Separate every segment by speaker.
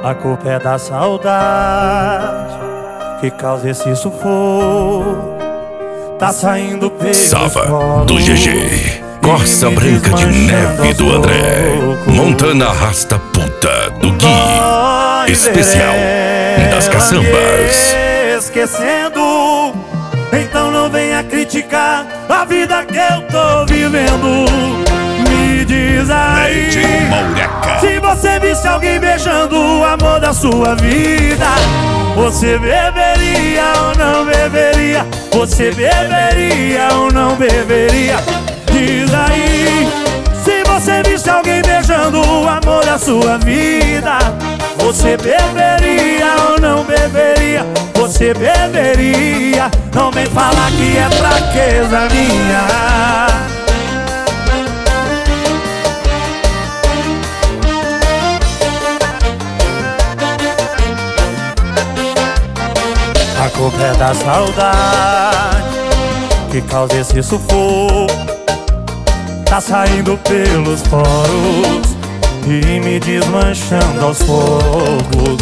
Speaker 1: A culpa é da saudade que causa esse sufoco. Tá saindo pelo
Speaker 2: Sava do GG, Corsa Branca de Neve do André, Montana Rasta Puta do Gui, especial das caçambas.
Speaker 1: Esquecendo, então não venha criticar a vida que eu tô vivendo. Me diz aí, se você visse alguém beijando o amor da sua vida, você beberia ou não beberia? Você beberia ou não beberia? Diz aí, se você visse alguém beijando o amor da sua vida, você beberia ou não beberia? Você beberia? Não vem falar que é fraqueza minha. A culpa é da saudade que causa esse sufoco. Tá saindo pelos poros e me desmanchando aos poucos.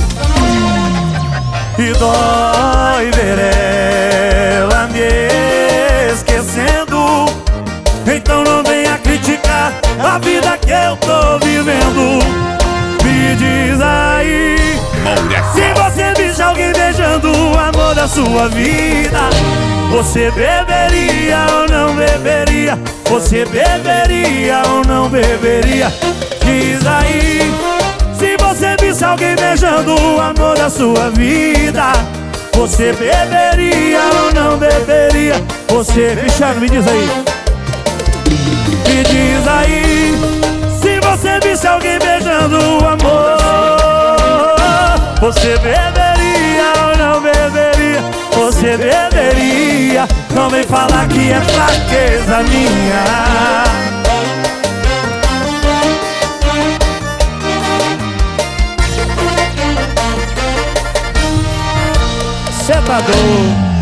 Speaker 1: E dói ver ela me esquecendo, então não venha criticar a vida que eu tô vivendo. Me diz aí, se você visse alguém beijando o amor da sua vida, você beberia ou não beberia? Você beberia ou não beberia? Diz aí, se você visse alguém beijando o amor da sua vida, você beberia ou não beberia? Você, Cristiano, me diz aí. Me diz aí, se você visse alguém beijando o amor, você beberia ou não beberia? Você beberia? Não vem falar que é fraqueza minha. Cê tá doido?